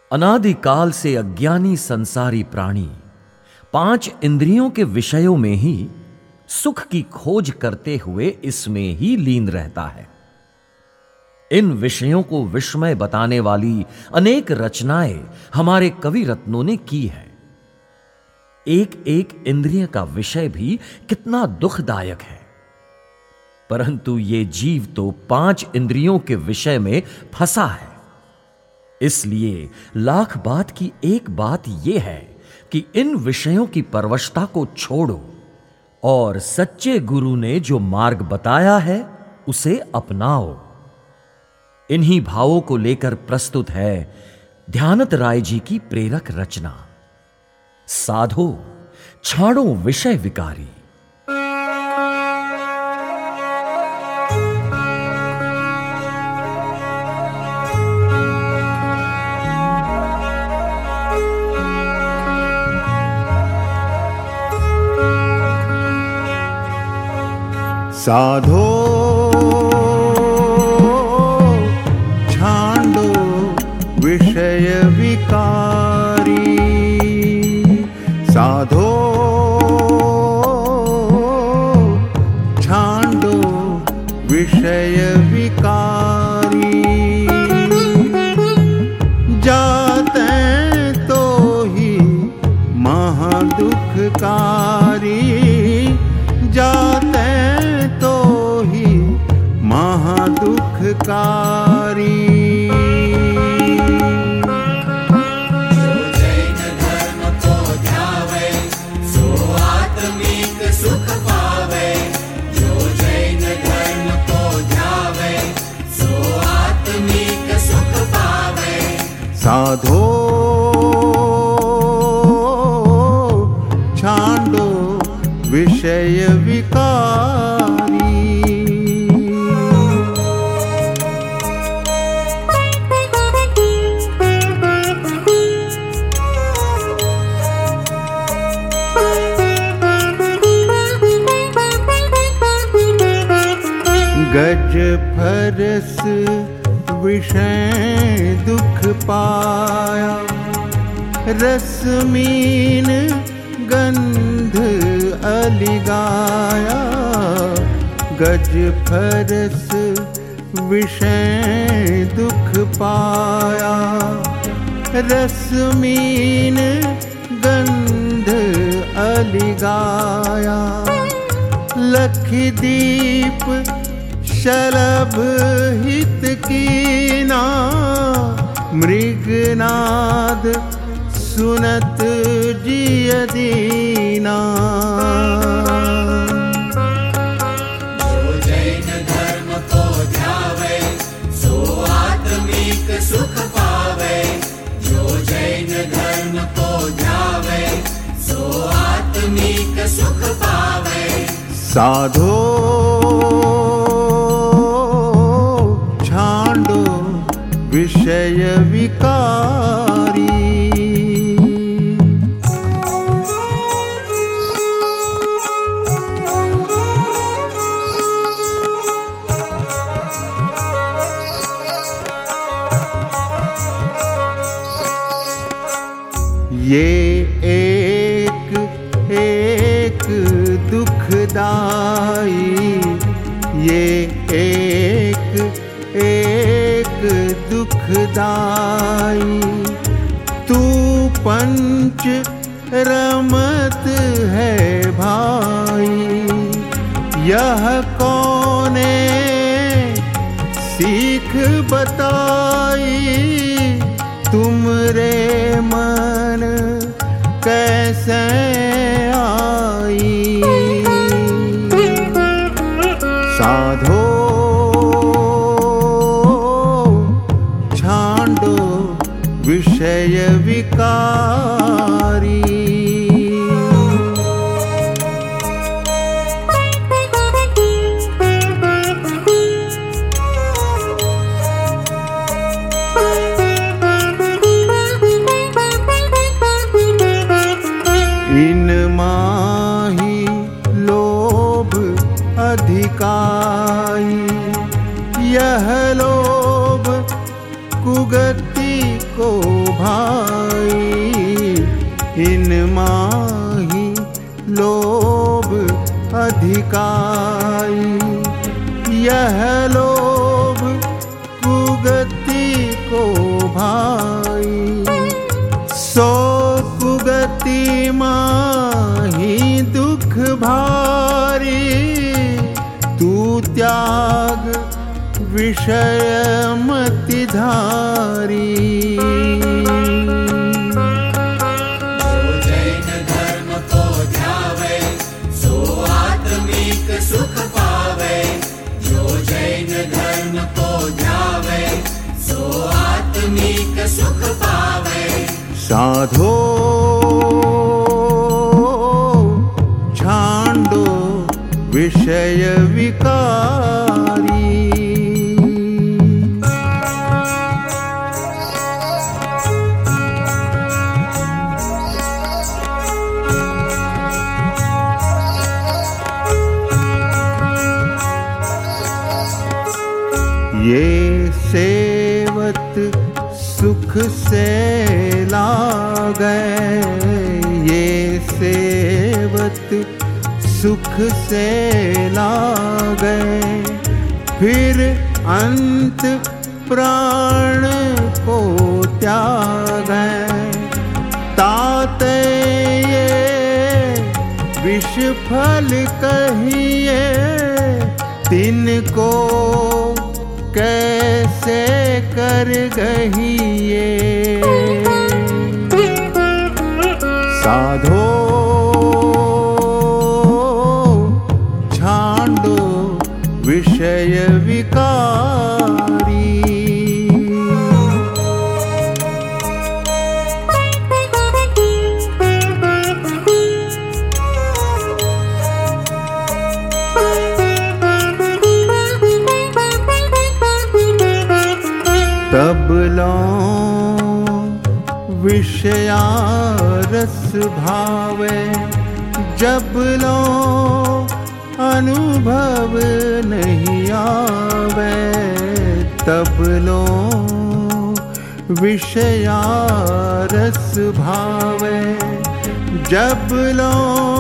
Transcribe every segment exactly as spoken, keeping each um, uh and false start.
अनादिकाल से अज्ञानी संसारी प्राणी पांच इंद्रियों के विषयों में ही सुख की खोज करते हुए इसमें ही लीन रहता है। इन विषयों को विस्मय बताने वाली अनेक रचनाएं हमारे कवि रत्नों ने की है। एक एक इंद्रिय का विषय भी कितना दुखदायक है, परंतु ये जीव तो पांच इंद्रियों के विषय में फंसा है। इसलिए लाख बात की एक बात यह है कि इन विषयों की परवशता को छोड़ो और सच्चे गुरु ने जो मार्ग बताया है उसे अपनाओ। इन्हीं भावों को लेकर प्रस्तुत है ध्यानत राय जी की प्रेरक रचना साधो छाड़ो विषय विकारी। साधो छांडो विषय विकारी, साधो छांडो विषय विकारी। जाते तो ही महादुखकारी, जाते तो ही महादुखकारी। जो जैन धर्म को ध्यावे सो आत्मिक सुख पावे, जो जैन धर्म को ध्यावे सो आत्मिक सुख पावे। साधो छांडो विषय विकारी। गज फरस विषय दुख पाया, रसमीन गंध अलिगाया। गज फरस विषय दुख पाया, रसमीन गंध अलिगाया। लखदीप शलभ हित कीना, मृगनाद सुनत जिय दीना। जो जैन धर्म को ध्यावे सो आत्मिक सुख पावे, जो जैन धर्म को ध्यावे सो आत्मिक सुख पावे। साधो छांडो विषय विकारी। ये एक एक दुखदाई, ये एक एक दुखदाई। तू पंच रमत है भाई, यह कौने सीख बताई। तुमरे मन कैसे आई। साधो छांडो विषय विकारी। इन माही लोभ अधिकाई, यह लोभ कुगति को भाई, इन माही लोभ अधिकाई। यह लोभ कुगति को भाई, सो कुगति माही दुख भारी। तू त्याग विषय मति धारी। जो जैन धर्म को ध्यावे, सो आत्मिक सुख पावे। जो जैन धर्म को ध्यावे, सो आत्मिक सुख पावे। साधो छांडो विषय विकारी। ये सेवत सुख से लागै, ये सेवत सुख से लागै। फिर अंत प्राण को त्यागै। ताते ये विष फल कहिए, तिनको कैसे कर गहिए। साधो छांडो विषय विकारी। तब लो विषया रस भावे, जब लो अनुभव नहीं आवे। तब लो विषया रस भावे, जब लो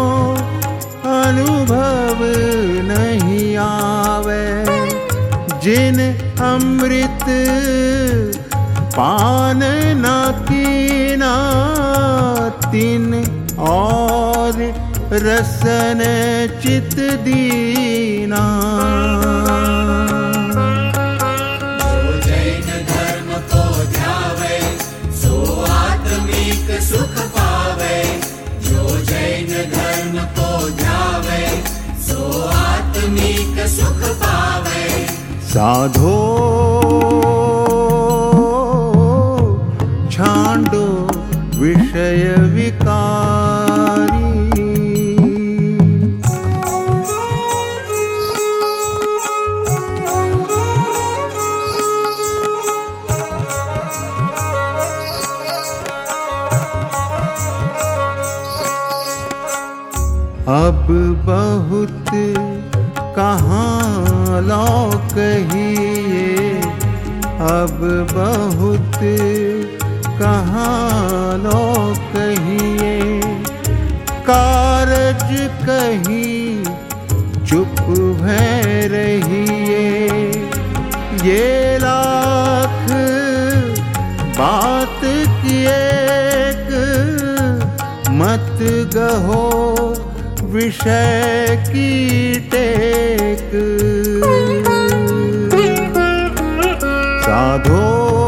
अनुभव नहीं आवे। जिन अमृत पान न कीना, तिन और रसन चित दीना। जो जैन धर्म को ध्यावे, सो आत्मिक सुख पावे। जो जैन धर्म को ध्यावे, सो आत्मिक सुख पावे। साधो छांडो विषय विकारी। अब बहुत कहाँ लो कहिए, अब बहुत कहाँ लो कहिए। कारज कहीं चुप भय रहिए। ये लाख बात की एक मत गहो, विषय की टेक। साधो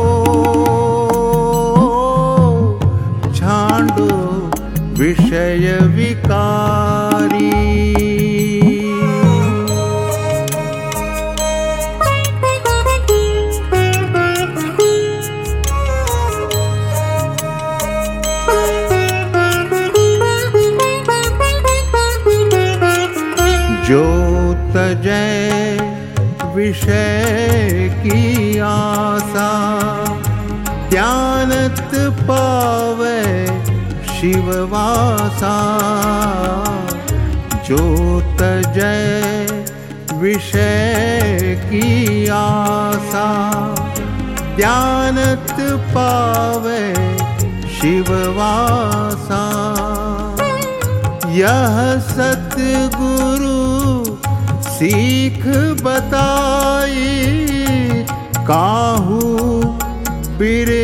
छांडो विषय विकारी। जो तजै विषय की आशा, ध्यानत पावे शिववासा। जो तजै विषय की आशा, ध्यानत पावे शिववासा। यह सतगुरु सीख बताई, काहू बिर